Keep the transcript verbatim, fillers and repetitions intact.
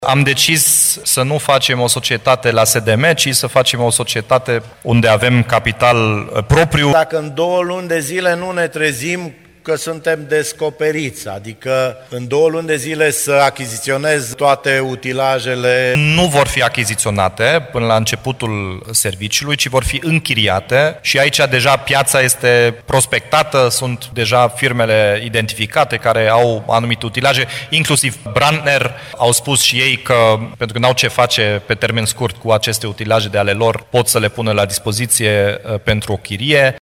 Am decis să nu facem o societate la S D M, ci să facem o societate unde avem capital propriu. Dacă în două luni de zile nu ne trezim că suntem descoperiți, adică în două luni de zile să achiziționez toate utilajele. Nu vor fi achiziționate până la începutul serviciului, ci vor fi închiriate și aici deja piața este prospectată, sunt deja firmele identificate care au anumite utilaje, inclusiv Brandner au spus și ei că pentru că n-au ce face pe termen scurt cu aceste utilaje de ale lor, pot să le pună la dispoziție pentru o chirie.